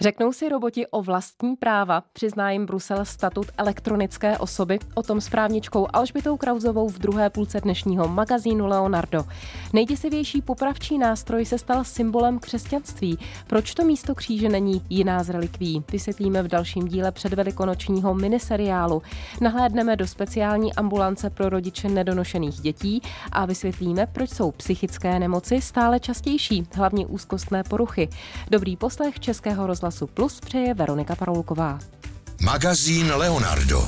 Řeknou si roboti o vlastní práva, přizná jim Brusel statut elektronické osoby, o tom s právničkou Alžbětou Krauzovou v druhé půlce dnešního magazínu Leonardo. Nejděsivější popravčí nástroj se stal symbolem křesťanství. Proč to místo kříže není jiná z relikví? Vysvětlíme v dalším díle předvelikonočního miniseriálu. Nahlédneme do speciální ambulance pro rodiče nedonošených dětí a vysvětlíme, proč jsou psychické nemoci stále častější, hlavně úzkostné poruchy. Dobrý poslech Českého rozhlasu Plus přeje Veronika Paroulková. Magazín Leonardo.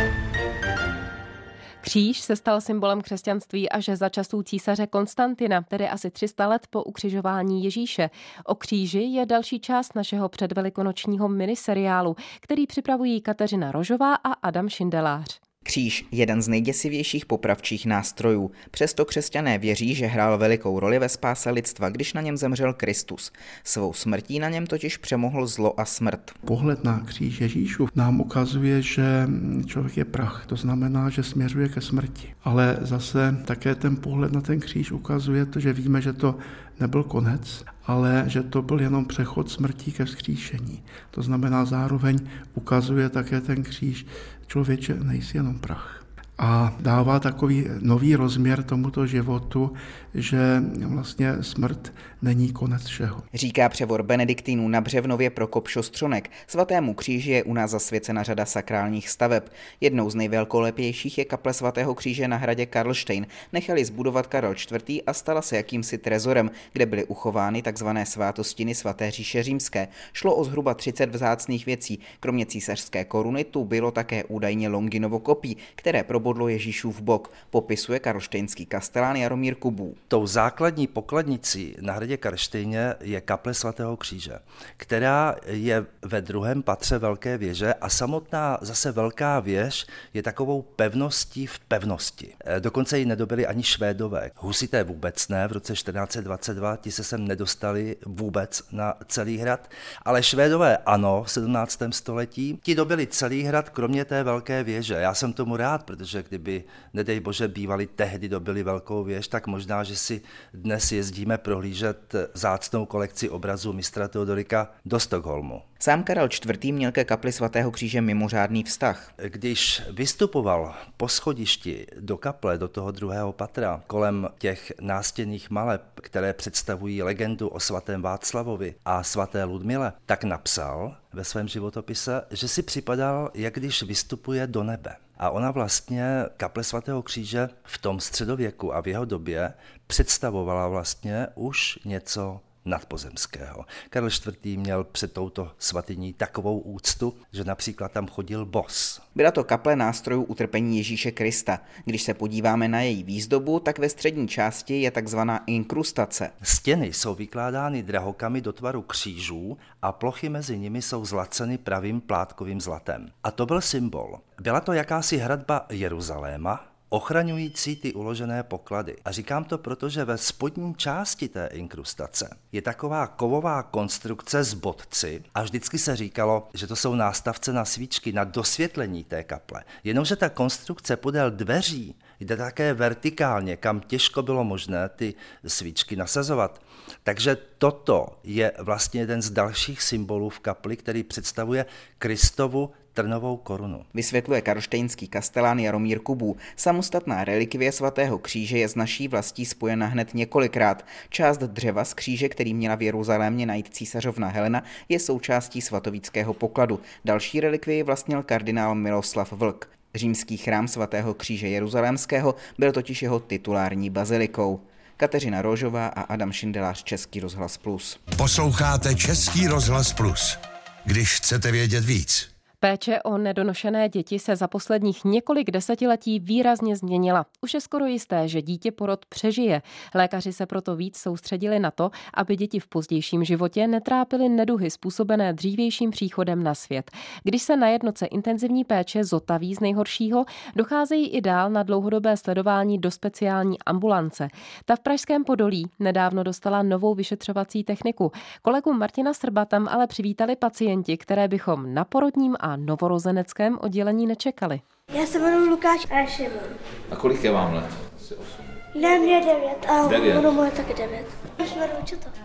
Kříž se stal symbolem křesťanství až za časů císaře Konstantina, tedy asi 300 let po ukřižování Ježíše. O kříži je další část našeho předvelikonočního miniseriálu, který připravují Kateřina Rožová a Adam Šindelář. Kříž, jeden z nejděsivějších popravčích nástrojů. Přesto křesťané věří, že hrál velikou roli ve spáse lidstva, když na něm zemřel Kristus. Svou smrtí na něm totiž přemohl zlo a smrt. Pohled na kříž Ježíšův nám ukazuje, že člověk je prach, to znamená, že směřuje ke smrti. Ale zase také ten pohled na ten kříž ukazuje to, že víme, že to nebyl konec, ale že to byl jenom přechod smrtí ke vzkříšení. To znamená, zároveň ukazuje také ten kříž, člověče, nejsi jenom prach. A dává takový nový rozměr tomuto životu, že vlastně smrt není konec všeho. Říká převor benediktínů na Břevnově Prokop Šostřonek. Svatému kříži je u nás zasvěcena řada sakrálních staveb. Jednou z nejvelkolepějších je kaple svatého kříže na hradě Karlštejn. Nechali zbudovat Karel IV. A stala se jakýmsi trezorem, kde byly uchovány takzvané svátostiny svaté říše římské. Šlo o zhruba 30 vzácných věcí. Kromě císařské koruny tu bylo také údajně Longinovo kopí, které probodlo Ježíšův bok, popisuje karlštejnský kastelán Jaromír Kubů. Tou základní pokladnicí na hradě Karlštejně je kaple svatého kříže, která je ve druhém patře velké věže a samotná zase velká věž je takovou pevností v pevnosti. Dokonce ji nedobyli ani Švédové. Husité vůbec ne, v roce 1422 ti se sem nedostali vůbec na celý hrad, ale Švédové ano, v 17. století ti dobyli celý hrad, kromě té velké věže. Já jsem tomu rád, protože kdyby, nedej bože, bývali tehdy dobyli velkou věž, tak možná, že si dnes jezdíme prohlížet vzácnou kolekci obrazů mistra Teodorika do Stockholmu. Sám Karel IV. Měl ke kapli svatého kříže mimořádný vztah. Když vystupoval po schodišti do kaple, do toho druhého patra, kolem těch nástěnných maleb, které představují legendu o svatém Václavovi a svaté Ludmile, tak napsal ve svém životopise, že si připadal, jak když vystupuje do nebe. A ona vlastně kaple svatého kříže v tom středověku a v jeho době představovala vlastně už něco nadpozemského. Karel IV. Měl před touto svatyní takovou úctu, že například tam chodil bos. Byla to kaple nástrojů utrpení Ježíše Krista. Když se podíváme na její výzdobu, tak ve střední části je takzvaná inkrustace. Stěny jsou vykládány drahokamy do tvaru křížů a plochy mezi nimi jsou zlaceny pravým plátkovým zlatem. A to byl symbol. Byla to jakási hradba Jeruzaléma, ochraňující ty uložené poklady. A říkám to proto, že ve spodní části té inkrustace je taková kovová konstrukce s bodci a vždycky se říkalo, že to jsou nástavce na svíčky, na dosvětlení té kaple. Jenomže ta konstrukce podél dveří jde také vertikálně, kam těžko bylo možné ty svíčky nasazovat. Takže toto je vlastně jeden z dalších symbolů v kapli, který představuje Kristovu trnovou korunu. Vysvětluje karlštejnský kastelán Jaromír Kubů. Samostatná relikvie svatého kříže je s naší vlastí spojena hned několikrát. Část dřeva z kříže, který měla v Jeruzalémě najít císařovna Helena, je součástí svatovíckého pokladu. Další relikvii vlastnil kardinál Miloslav Vlk. Římský chrám svatého kříže jeruzalémského byl totiž jeho titulární bazilikou. Kateřina Rožová a Adam Šindelář, Český rozhlas Plus. Posloucháte Český rozhlas Plus. Když chcete vědět víc. Péče o nedonošené děti se za posledních několik desetiletí výrazně změnila. Už je skoro jisté, že dítě porod přežije. Lékaři se proto víc soustředili na to, aby děti v pozdějším životě netrápily neduhy způsobené dřívějším příchodem na svět. Když se na jednotce intenzivní péče zotaví z nejhoršího, docházejí i dál na dlouhodobé sledování do speciální ambulance. Ta v pražském Podolí nedávno dostala novou vyšetřovací techniku. Kolegu Martina Srba tam ale přivítali pacienti, které bychom na porodním a novorozeneckém oddělení nečekali. Já se jmenuji Lukáš a Šimon. A kolik je vám let? Asi 8. Ne, mě 9 a 9. ono moje taky 9. Už jsme to.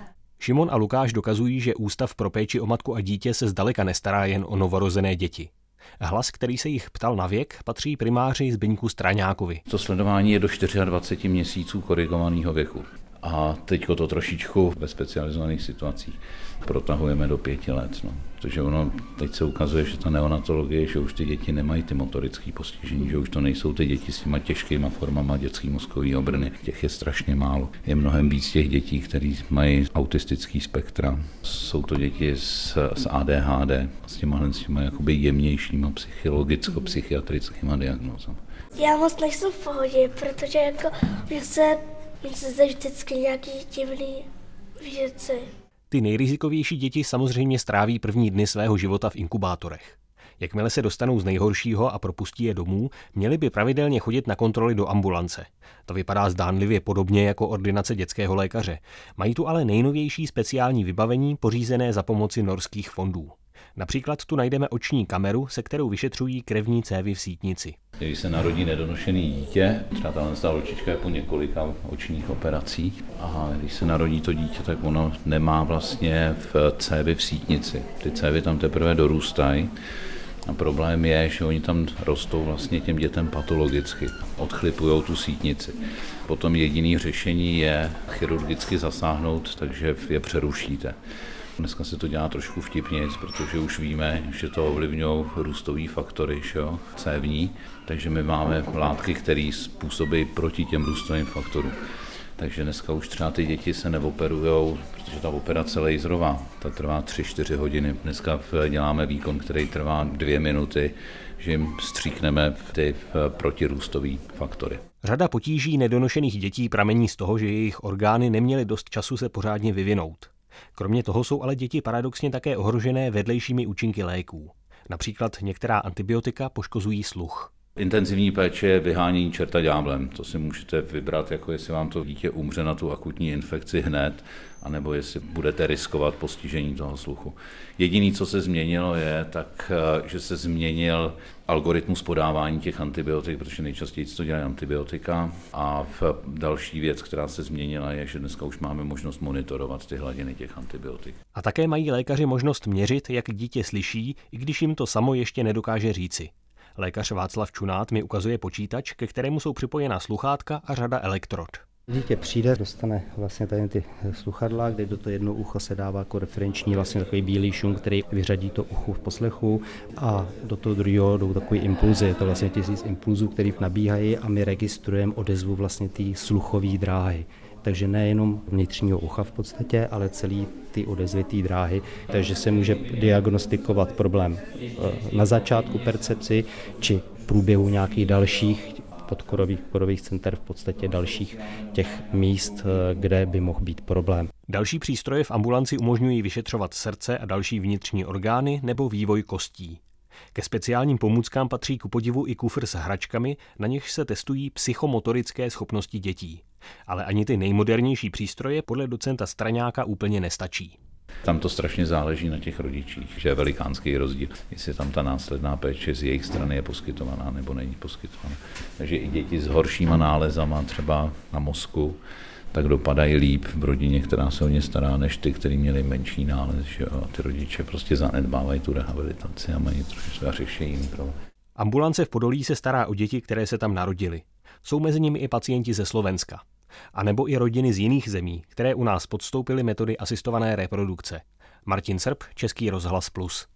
Šimon a Lukáš dokazují, že Ústav pro péči o matku a dítě se zdaleka nestará jen o novorozené děti. Hlas, který se jich ptal na věk, patří primáři Zbyňku Straňákovi. To sledování je do 24 měsíců korigovaného věku. A teďko to trošičku ve specializovaných situacích protahujeme do 5 let. Protože ono teď se ukazuje, že ta neonatologie, že už ty děti nemají ty motorické postižení, že už to nejsou ty děti s těma těžkýma formama dětský mozkový obrny. Těch je strašně málo. Je mnohem víc těch dětí, které mají autistický spektra. Jsou to děti s ADHD, s těma jakoby jemnějšíma psychologicko-psychiatrickýma diagnózami. Já moc nejsem v pohodě, protože mě se zde vždycky nějaký divný věci. Ty nejrizikovější děti samozřejmě stráví první dny svého života v inkubátorech. Jakmile se dostanou z nejhoršího a propustí je domů, měli by pravidelně chodit na kontroly do ambulance. To vypadá zdánlivě podobně jako ordinace dětského lékaře. Mají tu ale nejnovější speciální vybavení pořízené za pomoci norských fondů. Například tu najdeme oční kameru, se kterou vyšetřují krevní cévy v sítnici. Když se narodí nedonošený dítě, třeba ta holčička je po několika očních operacích, a když se narodí to dítě, tak ono nemá vlastně v cévy v sítnici. Ty cévy tam teprve dorůstají. A problém je, že oni tam rostou vlastně těm dětem patologicky, odchlipujou tu sítnici. Potom jediné řešení je chirurgicky zasáhnout, takže je přerušíte. Dneska se to dělá trošku vtipnějc, protože už víme, že to ovlivňují růstové faktory cévní, takže my máme látky, které způsobí proti těm růstovým faktorům. Takže dneska už třeba ty děti se neoperujou, protože ta operace laserová, ta trvá 3-4 hodiny. Dneska děláme výkon, který trvá 2 minuty, že jim stříkneme ty protirůstové faktory. Řada potíží nedonošených dětí pramení z toho, že jejich orgány neměly dost času se pořádně vyvinout. Kromě toho jsou ale děti paradoxně také ohrožené vedlejšími účinky léků. Například některá antibiotika poškozují sluch. Intenzivní péče je vyhánění čerta ďáblem. To si můžete vybrat, jako jestli vám to dítě umře na tu akutní infekci hned, anebo jestli budete riskovat postižení toho sluchu. Jediné, co se změnilo, je tak, že se změnil algoritmus podávání těch antibiotik, protože nejčastěji to dělají antibiotika. A další věc, která se změnila, je, že dneska už máme možnost monitorovat ty hladiny těch antibiotik. A také mají lékaři možnost měřit, jak dítě slyší, i když jim to samo ještě nedokáže říci. Lékař Václav Čunát mi ukazuje počítač, ke kterému jsou připojena sluchátka a řada elektrod. Dítě přijde, dostane vlastně tady ty sluchadla, kde do toho jedno ucho se dává jako referenční vlastně takový bílý šum, který vyřadí to ucho v poslechu, a do toho druhého jdou takový impulzy. Je to vlastně 1000 impulzů, které nabíhají, a my registrujeme odezvu vlastně té sluchové dráhy. Takže nejenom vnitřního ucha v podstatě, ale celý ty odezvy té dráhy. Takže se může diagnostikovat problém na začátku percepci, či v průběhu nějakých dalších podkorových center, v podstatě dalších těch míst, kde by mohl být problém. Další přístroje v ambulanci umožňují vyšetřovat srdce a další vnitřní orgány nebo vývoj kostí. Ke speciálním pomůckám patří kupodivu i kufr s hračkami, na něž se testují psychomotorické schopnosti dětí. Ale ani ty nejmodernější přístroje podle docenta Straňáka úplně nestačí. Tam to strašně záleží na těch rodičích, že je velikánský rozdíl, jestli tam ta následná péče z jejich strany je poskytovaná nebo není poskytovaná. Takže i děti s horšíma nálezama třeba na mozku, tak dopadají líp v rodině, která se o ně stará, než ty, kteří měli menší nález. Že jo? Ty rodiče prostě zanedbávají tu rehabilitaci a mají trošku řešení jiný problém. Ambulance v Podolí se stará o děti, které se tam narodily. Jsou mezi nimi i pacienti ze Slovenska. A nebo i rodiny z jiných zemí, které u nás podstoupily metody asistované reprodukce. Martin Srb, Český rozhlas Plus.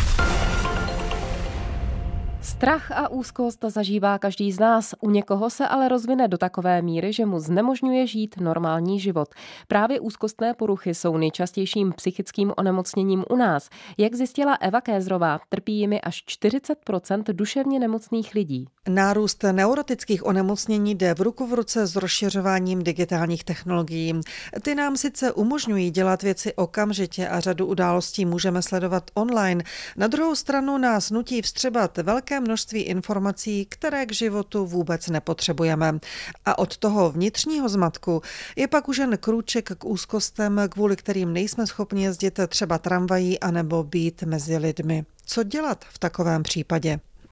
Strach a úzkost zažívá každý z nás. U někoho se ale rozvine do takové míry, že mu znemožňuje žít normální život. Právě úzkostné poruchy jsou nejčastějším psychickým onemocněním u nás. Jak zjistila Eva Kézrová, trpí jimi až 40% duševně nemocných lidí. Nárůst neurotických onemocnění jde v ruku v ruce s rozšiřováním digitálních technologií. Ty nám sice umožňují dělat věci okamžitě a řadu událostí můžeme sledovat online. Na druhou stranu nás nutí vstřebat velké množství informací, které k životu vůbec nepotřebujeme. A od toho vnitřního zmatku je pak už jen krůček k úzkostem, kvůli kterým nejsme schopni jezdit třeba tramvají anebo být mezi lidmi. Co dělat v takovém případě?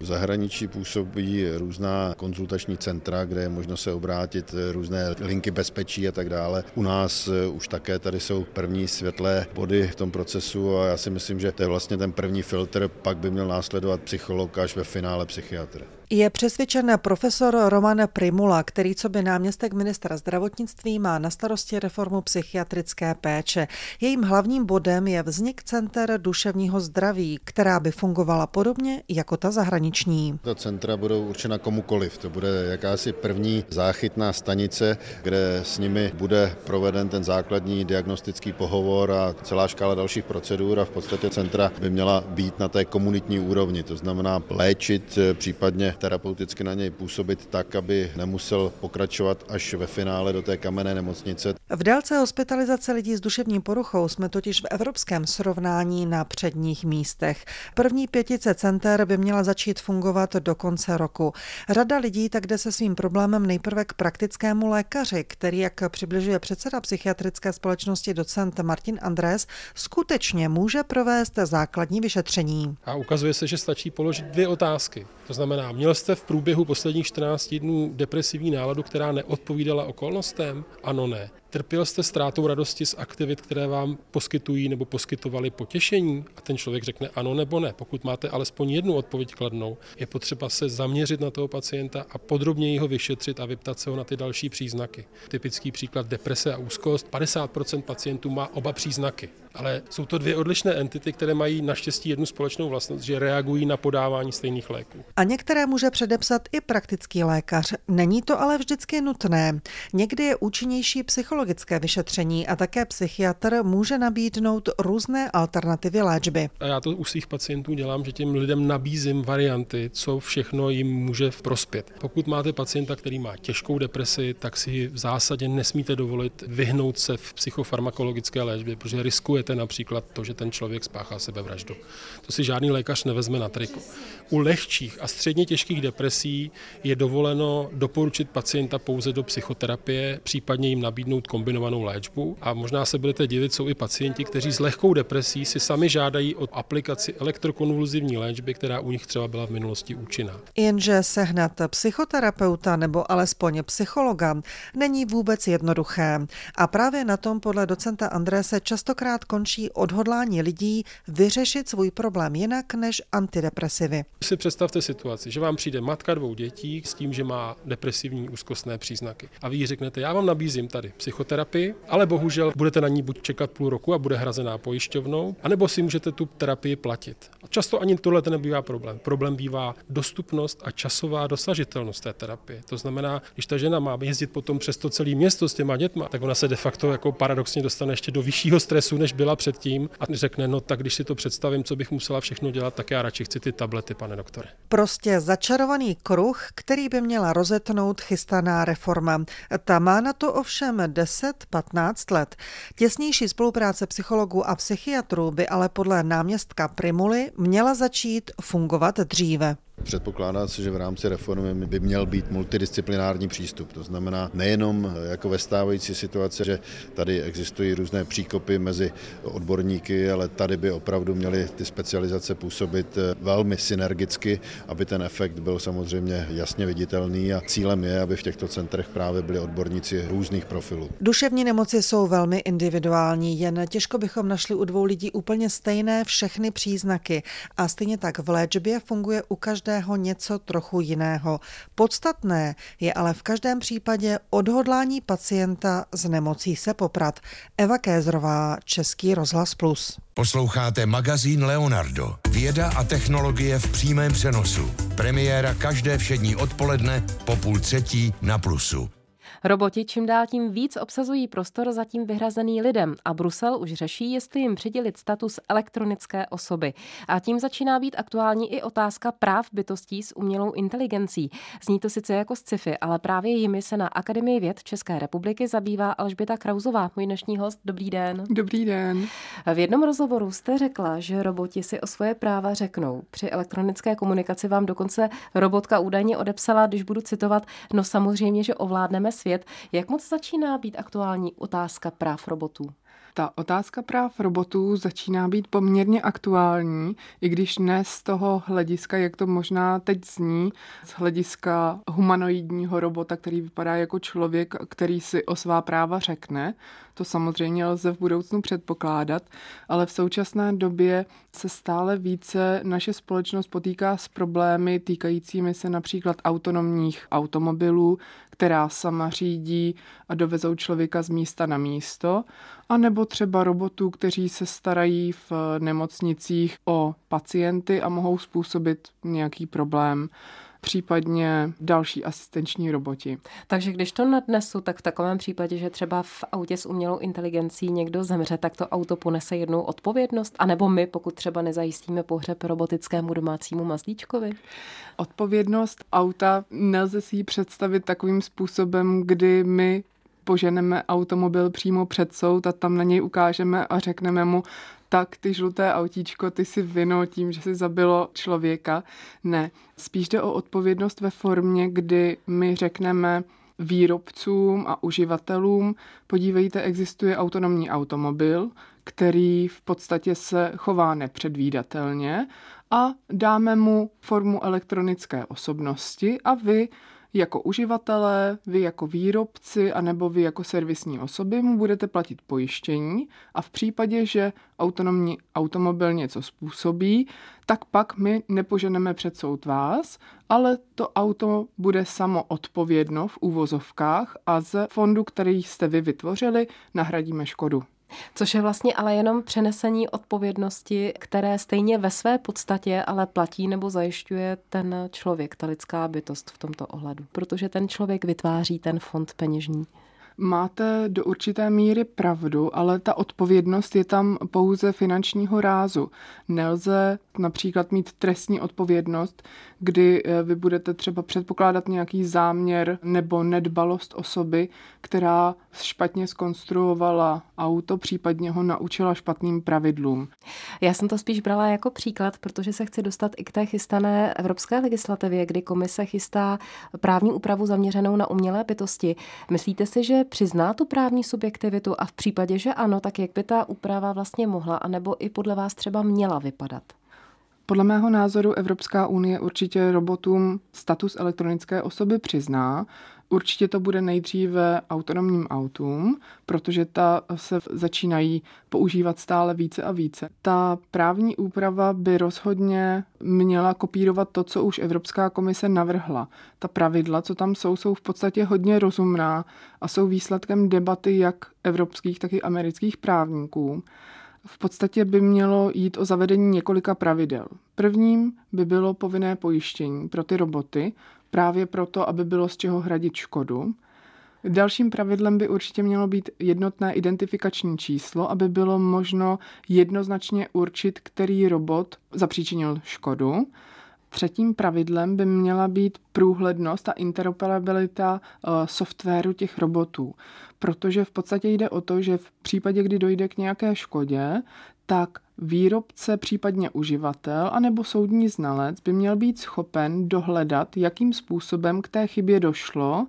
V zahraničí působí různá konzultační centra, kde je možno se obrátit, různé linky bezpečí a tak dále. U nás už také tady jsou první světlé body v tom procesu a já si myslím, že to je vlastně ten první filtr, pak by měl následovat psycholog až ve finále psychiatr. Je přesvědčen profesor Roman Prymula, který co by náměstek ministra zdravotnictví má na starosti reformu psychiatrické péče. Jejím hlavním bodem je vznik center duševního zdraví, která by fungovala podobně jako ta zahraniční. Ta centra budou určena komukoliv. To bude jakási první záchytná stanice, kde s nimi bude proveden ten základní diagnostický pohovor a celá škála dalších procedur a v podstatě centra by měla být na té komunitní úrovni. To znamená léčit, případně terapeuticky na něj působit tak, aby nemusel pokračovat až ve finále do té kamenné nemocnice. V délce hospitalizace lidí s duševní poruchou jsme totiž v evropském srovnání na předních místech. První 5 center by měla začít fungovat do konce roku. Řada lidí tak jde se svým problémem nejprve k praktickému lékaři, který, jak přibližuje předseda psychiatrické společnosti docent Martin Andrés, skutečně může provést základní vyšetření. A ukazuje se, že stačí položit 2 otázky. To znamená, měl jste v průběhu posledních 14 dnů depresivní náladu, která neodpovídala okolnostem? Ano, ne. Trpěl jste ztrátou radosti z aktivit, které vám poskytují nebo poskytovaly potěšení? A ten člověk řekne ano nebo ne. Pokud máte alespoň jednu odpověď kladnou, je potřeba se zaměřit na toho pacienta a podrobněji ho vyšetřit a vyptat se ho na ty další příznaky. Typický příklad deprese a úzkost. 50% pacientů má oba příznaky. Ale jsou to 2 odlišné entity, které mají naštěstí jednu společnou vlastnost, že reagují na podávání stejných léků. A některé může předepsat i praktický lékař. Není to ale vždycky nutné. Někdy je účinnější psychologické vyšetření a také psychiatr může nabídnout různé alternativy léčby. A já to u svých pacientů dělám, že těm lidem nabízím varianty, co všechno jim může prospět. Pokud máte pacienta, který má těžkou depresi, tak si v zásadě nesmíte dovolit vyhnout se v psychofarmakologické léčbě, protože riskujete například to, že ten člověk spáchá sebevraždu. To si žádný lékař nevezme na triko. U lehčích a středně těžkých depresí je dovoleno doporučit pacienta pouze do psychoterapie, případně jim nabídnout kombinovanou léčbu. A možná se budete divit, jsou i pacienti, kteří s lehkou depresí si sami žádají o aplikaci elektrokonvulzivní léčby, která u nich třeba byla v minulosti účinná. Jenže sehnat psychoterapeuta nebo alespoň psychologa není vůbec jednoduché. A právě na tom podle docenta Andrése častokrát končí odhodlání lidí vyřešit svůj problém jinak než antidepresivy. Si představte situaci, že vám přijde matka 2 dětí s tím, že má depresivní úzkostné příznaky. A vy jí řeknete, já vám nabízím tady psychoterapii, ale bohužel budete na ní buď čekat půl roku a bude hrazená pojišťovnou, anebo si můžete tu terapii platit. A často ani tohle nebývá problém. Problém bývá dostupnost a časová dosažitelnost té terapie. To znamená, když ta žena má jezdit potom přes to celé město s těma dětma, tak ona se de facto jako paradoxně dostane ještě do vyššího stresu, než byla předtím a řekne, no tak když si to představím, co bych musela všechno dělat, tak já radši chci ty tablety, pane doktore. Prostě začarovaný kruh, který by měla rozetnout chystaná reforma. Ta má na to ovšem 10-15 let. Těsnější spolupráce psychologů a psychiatrů by ale podle náměstka Prymuly měla začít fungovat dříve. Předpokládá se, že v rámci reformy by měl být multidisciplinární přístup. To znamená nejenom jako ve stávající situaci, že tady existují různé příkopy mezi odborníky, ale tady by opravdu měly ty specializace působit velmi synergicky, aby ten efekt byl samozřejmě jasně viditelný a cílem je, aby v těchto centrech právě byli odborníci různých profilů. Duševní nemoci jsou velmi individuální, jen těžko bychom našli u 2 lidí úplně stejné všechny příznaky a stejně tak v léčbě funguje u každého něco trochu jiného. Podstatné je ale v každém případě odhodlání pacienta s nemocí se poprat. Eva Kézrová, Český rozhlas Plus. Posloucháte magazín Leonardo. Věda a technologie v přímém přenosu. Premiéra každé všední odpoledne po 2:30 na Plusu. Roboti čím dál tím víc obsazují prostor zatím vyhrazený lidem a Brusel už řeší, jestli jim přidělit status elektronické osoby. A tím začíná být aktuální i otázka práv bytostí s umělou inteligencí. Zní to sice jako sci-fi, ale právě jimi se na Akademii věd České republiky zabývá Alžběta Krausová, můj dnešní host. Dobrý den. Dobrý den. V jednom rozhovoru jste řekla, že roboti si o svoje práva řeknou. Při elektronické komunikaci vám dokonce robotka údajně odepsala, když budu citovat, no samozřejmě, že ovládneme svět. Jak moc začíná být aktuální otázka práv robotů? Ta otázka práv robotů začíná být poměrně aktuální, i když ne z toho hlediska, jak to možná teď zní, z hlediska humanoidního robota, který vypadá jako člověk, který si o svá práva řekne. To samozřejmě lze v budoucnu předpokládat, ale v současné době se stále více naše společnost potýká s problémy týkajícími se například autonomních automobilů, která sama řídí a dovezou člověka z místa na místo, anebo třeba robotů, kteří se starají v nemocnicích o pacienty a mohou způsobit nějaký problém, případně další asistenční roboti. Takže když to nadnesu, tak v takovém případě, že třeba v autě s umělou inteligencí někdo zemře, tak to auto ponese jednou odpovědnost? A nebo my, pokud třeba nezajistíme pohřeb robotickému domácímu mazlíčkovi? Odpovědnost auta nelze si ji představit takovým způsobem, kdy my poženeme automobil přímo před soud a tam na něj ukážeme a řekneme mu, tak ty žluté autíčko, ty si vinu tím, že si zabilo člověka. Ne, spíš jde o odpovědnost ve formě, kdy my řekneme výrobcům a uživatelům, podívejte, existuje autonomní automobil, který v podstatě se chová nepředvídatelně a dáme mu formu elektronické osobnosti a vy jako uživatelé, vy jako výrobci anebo vy jako servisní osoby mu budete platit pojištění a v případě, že autonomní automobil něco způsobí, tak pak my nepoženeme před soud vás, ale to auto bude samo odpovědno v uvozovkách a z fondu, který jste vy vytvořili, nahradíme škodu. Což je vlastně ale jenom přenesení odpovědnosti, které stejně ve své podstatě ale platí nebo zajišťuje ten člověk, ta lidská bytost v tomto ohledu, protože ten člověk vytváří ten fond peněžní. Máte do určité míry pravdu, ale ta odpovědnost je tam pouze finančního rázu. Nelze například mít trestní odpovědnost, kdy vy budete třeba předpokládat nějaký záměr nebo nedbalost osoby, která špatně zkonstruovala auto, případně ho naučila špatným pravidlům. Já jsem to spíš brala jako příklad, protože se chci dostat i k té chystané evropské legislativě, kdy komise chystá právní úpravu zaměřenou na umělé bytosti. Myslíte si, že přizná tu právní subjektivitu a v případě, že ano, tak jak by ta úprava vlastně mohla, anebo i podle vás třeba měla vypadat? Podle mého názoru Evropská unie určitě robotům status elektronické osoby přizná. Určitě to bude nejdříve autonomním autům, protože ta se začínají používat stále více a více. Ta právní úprava by rozhodně měla kopírovat to, co už Evropská komise navrhla. Ta pravidla, co tam jsou v podstatě hodně rozumná a jsou výsledkem debaty jak evropských, tak i amerických právníků. V podstatě by mělo jít o zavedení několika pravidel. Prvním by bylo povinné pojištění pro ty roboty, právě proto, aby bylo z čeho hradit škodu. Dalším pravidlem by určitě mělo být jednotné identifikační číslo, aby bylo možno jednoznačně určit, který robot zapříčinil škodu. Třetím pravidlem by měla být průhlednost a interoperabilita softwaru těch robotů, protože v podstatě jde o to, že v případě, kdy dojde k nějaké škodě, tak výrobce, případně uživatel anebo soudní znalec by měl být schopen dohledat, jakým způsobem k té chybě došlo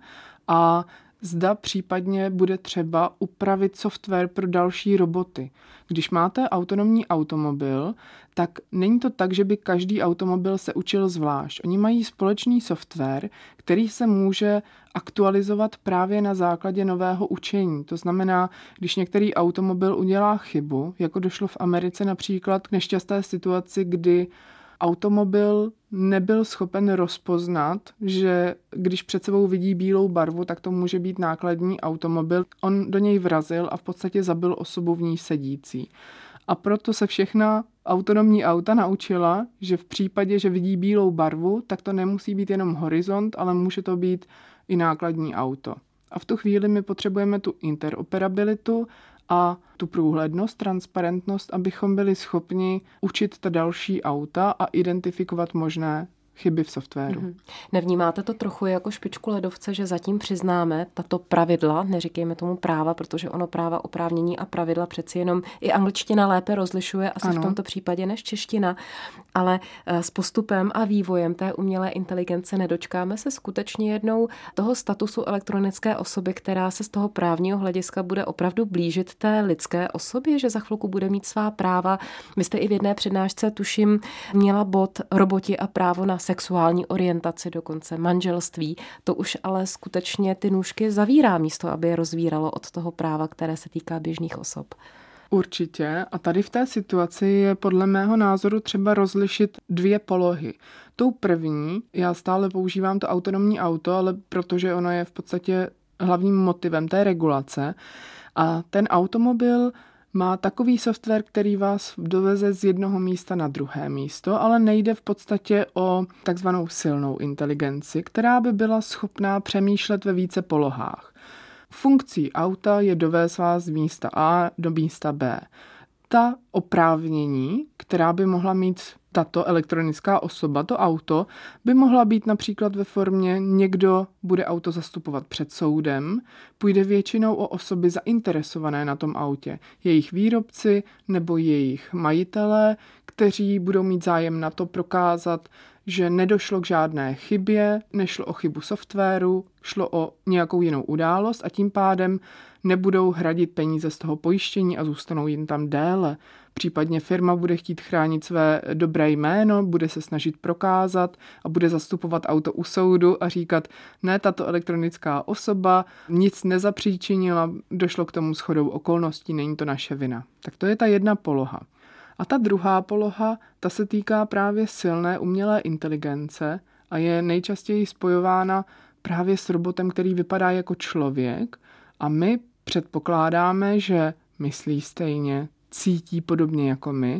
a zda případně bude třeba upravit software pro další roboty. Když máte autonomní automobil, tak není to tak, že by každý automobil se učil zvlášť. Oni mají společný software, který se může aktualizovat právě na základě nového učení. To znamená, když některý automobil udělá chybu, jako došlo v Americe například k nešťastné situaci, kdy automobil nebyl schopen rozpoznat, že když před sebou vidí bílou barvu, tak to může být nákladní automobil. On do něj vrazil a v podstatě zabil osobu v ní sedící. A proto se všechna autonomní auta naučila, že v případě, že vidí bílou barvu, tak to nemusí být jenom horizont, ale může to být i nákladní auto. A v tu chvíli my potřebujeme tu interoperabilitu a tu průhlednost, transparentnost, abychom byli schopni učit ta další auta a identifikovat možné chyby v softwaru. Nevnímáte to trochu jako špičku ledovce, že zatím přiznáme tato pravidla, neříkejme tomu práva, protože ono práva, oprávnění a pravidla přeci jenom i angličtina lépe rozlišuje asi v tomto případě než čeština, ale s postupem a vývojem té umělé inteligence nedočkáme se skutečně jednou toho statusu elektronické osoby, která se z toho právního hlediska bude opravdu blížit té lidské osobě, že za chvilku bude mít svá práva. Vy jste i v jedné přednášce, tuším, měla bod roboti a právo na sexuální orientaci, dokonce manželství. To už ale skutečně ty nůžky zavírá místo, aby je rozvíralo od toho práva, které se týká běžných osob. Určitě. A tady v té situaci je podle mého názoru třeba rozlišit dvě polohy. Tou první, já stále používám to autonomní auto, ale protože ono je v podstatě hlavním motivem té regulace. A ten automobil má takový software, který vás doveze z jednoho místa na druhé místo, ale nejde v podstatě o takzvanou silnou inteligenci, která by byla schopná přemýšlet ve více polohách. Funkcí auta je dovést vás z místa A do místa B. Ta oprávnění, která by mohla mít tato elektronická osoba, to auto, by mohla být například ve formě někdo bude auto zastupovat před soudem, půjde většinou o osoby zainteresované na tom autě, jejich výrobci nebo jejich majitelé, kteří budou mít zájem na to prokázat, že nedošlo k žádné chybě, nešlo o chybu softwaru, šlo o nějakou jinou událost a tím pádem nebudou hradit peníze z toho pojištění a zůstanou jim tam déle. Případně firma bude chtít chránit své dobré jméno, bude se snažit prokázat a bude zastupovat auto u soudu a říkat, ne, tato elektronická osoba nic nezapříčinila, došlo k tomu shodou okolností, není to naše vina. Tak to je ta jedna poloha. A ta druhá poloha, ta se týká právě silné umělé inteligence a je nejčastěji spojována právě s robotem, který vypadá jako člověk a my předpokládáme, že myslí stejně, cítí podobně jako my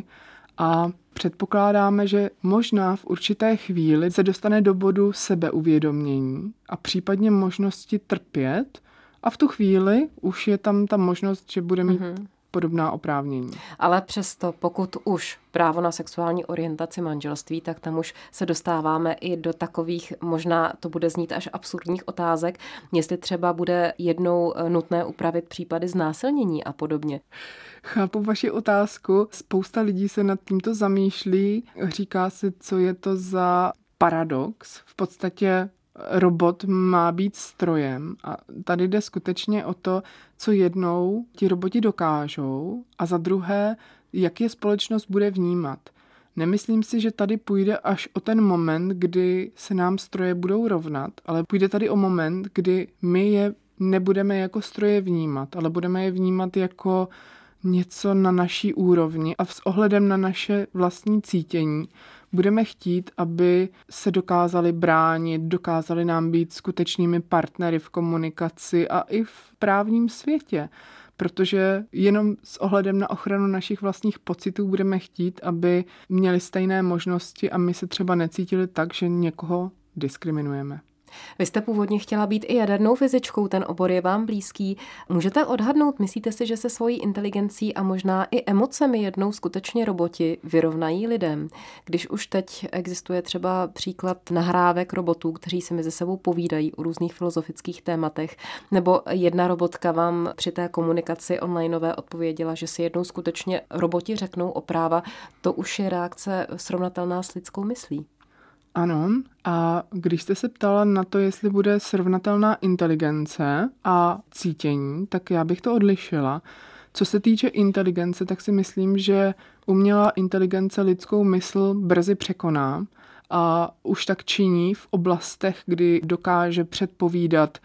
a předpokládáme, že možná v určité chvíli se dostane do bodu sebeuvědomění a případně možnosti trpět a v tu chvíli už je tam ta možnost, že bude mít podobná oprávnění. Ale přesto, pokud už právo na sexuální orientaci manželství, tak tam už se dostáváme i do takových, možná to bude znít až absurdních otázek, jestli třeba bude jednou nutné upravit případy znásilnění a podobně. Chápu vaši otázku. Spousta lidí se nad tímto zamýšlí. Říká si, co je to za paradox. V podstatě robot má být strojem a tady jde skutečně o to, co jednou ti roboti dokážou a za druhé, jak je společnost bude vnímat. Nemyslím si, že tady půjde až o ten moment, kdy se nám stroje budou rovnat, ale půjde tady o moment, kdy my je nebudeme jako stroje vnímat, ale budeme je vnímat jako něco na naší úrovni a s ohledem na naše vlastní cítění budeme chtít, aby se dokázali bránit, dokázali nám být skutečnými partnery v komunikaci a i v právním světě. Protože jenom s ohledem na ochranu našich vlastních pocitů budeme chtít, aby měli stejné možnosti a my se třeba necítili tak, že někoho diskriminujeme. Vy jste původně chtěla být i jadernou fyzičkou, ten obor je vám blízký. Můžete odhadnout, myslíte si, že se svojí inteligencí a možná i emocemi jednou skutečně roboti vyrovnají lidem? Když už teď existuje třeba příklad nahrávek robotů, kteří si mezi sebou povídají o různých filozofických tématech, nebo jedna robotka vám při té komunikaci onlineové odpověděla, že si jednou skutečně roboti řeknou o práva, to už je reakce srovnatelná s lidskou myslí. Ano, a když jste se ptala na to, jestli bude srovnatelná inteligence a cítění, tak já bych to odlišila. Co se týče inteligence, tak si myslím, že umělá inteligence lidskou mysl brzy překoná a už tak činí v oblastech, kdy dokáže předpovídat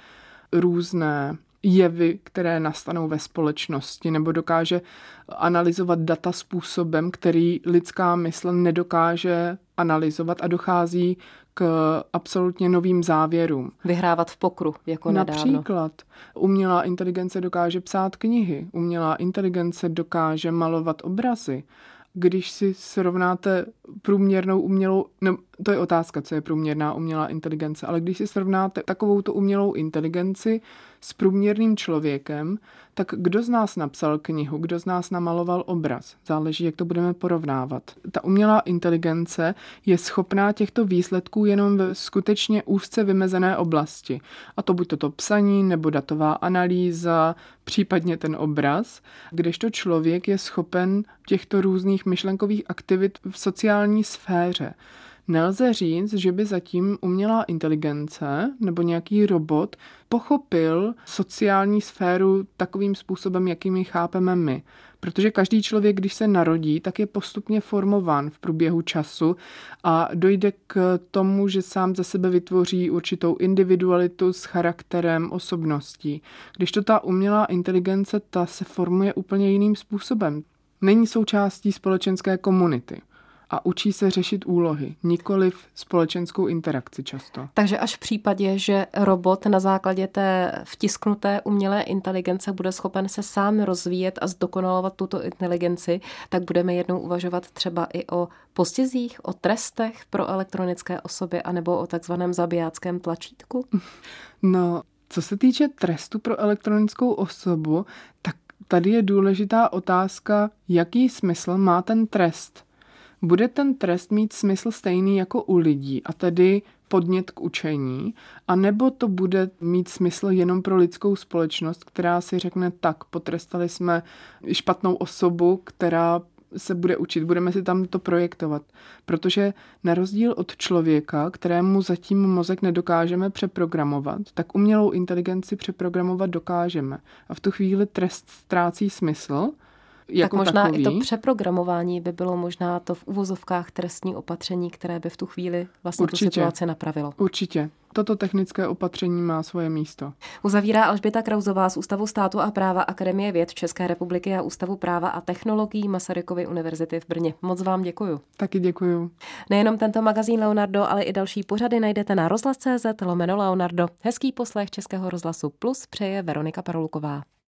různé jevy, které nastanou ve společnosti, nebo dokáže analyzovat data způsobem, který lidská mysl nedokáže analyzovat a dochází k absolutně novým závěrům. Vyhrávat v pokru, jako nedávno. Například umělá inteligence dokáže psát knihy, umělá inteligence dokáže malovat obrazy. Když si srovnáte průměrnou umělou, To je otázka, co je průměrná umělá inteligence, ale když si srovnáte takovouto umělou inteligenci s průměrným člověkem, tak kdo z nás napsal knihu, kdo z nás namaloval obraz? Záleží, jak to budeme porovnávat. Ta umělá inteligence je schopná těchto výsledků jenom ve skutečně úzce vymezené oblasti. A to buď toto psaní, nebo datová analýza, případně ten obraz, kdežto člověk je schopen těchto různých myšlenkových aktivit v sociální sféře. Nelze říct, že by zatím umělá inteligence nebo nějaký robot pochopil sociální sféru takovým způsobem, jakým ji chápeme my. Protože každý člověk, když se narodí, tak je postupně formován v průběhu času a dojde k tomu, že sám ze sebe vytvoří určitou individualitu s charakterem, osobností. Když to ta umělá inteligence, ta se formuje úplně jiným způsobem. Není součástí společenské komunity a učí se řešit úlohy, nikoliv společenskou interakci často. Takže až v případě, že robot na základě té vtisknuté umělé inteligence bude schopen se sám rozvíjet a zdokonalovat tuto inteligenci, tak budeme jednou uvažovat třeba i o postizích, o trestech pro elektronické osoby anebo o takzvaném zabijáckém tlačítku? No, co se týče trestu pro elektronickou osobu, tak tady je důležitá otázka, jaký smysl má ten trest. Bude ten trest mít smysl stejný jako u lidí, a tedy podnět k učení, anebo to bude mít smysl jenom pro lidskou společnost, která si řekne tak, potrestali jsme špatnou osobu, která se bude učit, budeme si tam to projektovat. Protože na rozdíl od člověka, kterému zatím mozek nedokážeme přeprogramovat, tak umělou inteligenci přeprogramovat dokážeme. A v tu chvíli trest ztrácí smysl. Tak možná takový. I to přeprogramování by bylo možná to v uvozovkách trestní opatření, které by v tu chvíli vlastně tu situaci napravilo. Určitě. Toto technické opatření má svoje místo. Uzavírá Alžběta Krausová z Ústavu státu a práva Akademie věd České republiky a Ústavu práva a technologií Masarykovy univerzity v Brně. Moc vám děkuju. Taky děkuju. Nejenom tento magazín Leonardo, ale i další pořady najdete na rozhlas.cz/Leonardo. Hezký poslech Českého rozhlasu Plus přeje Veronika Parulková.